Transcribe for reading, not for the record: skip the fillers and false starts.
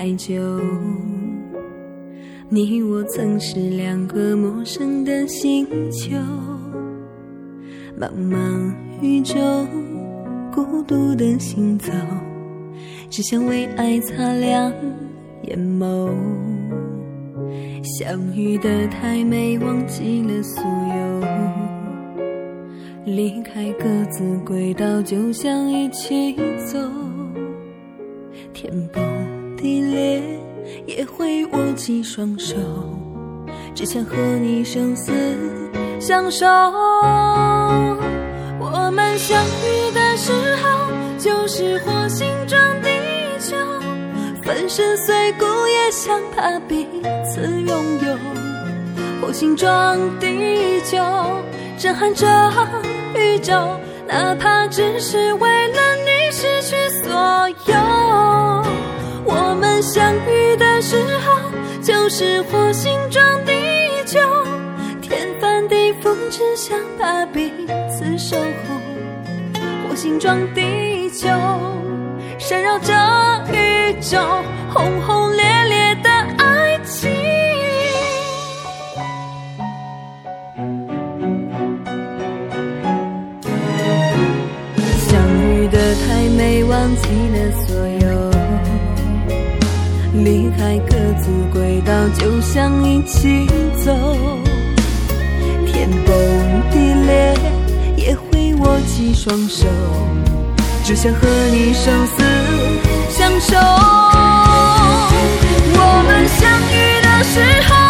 太久。你我曾是两个陌生的星球，茫茫宇宙，孤独的行走，只想为爱擦亮眼眸。相遇的太美，忘记了所有，离开各自轨道，就像一起走，天崩地裂也会握起双手，只想和你生死相守。我们相遇的时候，就是火星撞地球，粉身碎骨也想把彼此拥有。火星撞地球，震撼着宇宙，哪怕只是为了你失去所有。我们相遇的时候，就是火星撞地球，天翻地覆只想把彼此守护。火星撞地球，闪耀着宇宙，轰轰烈烈的爱情。相遇的太美，忘记了所有，离开各自轨道，就像一起走，天崩地裂也会握起双手，只想和你生死相守。我们相遇的时候，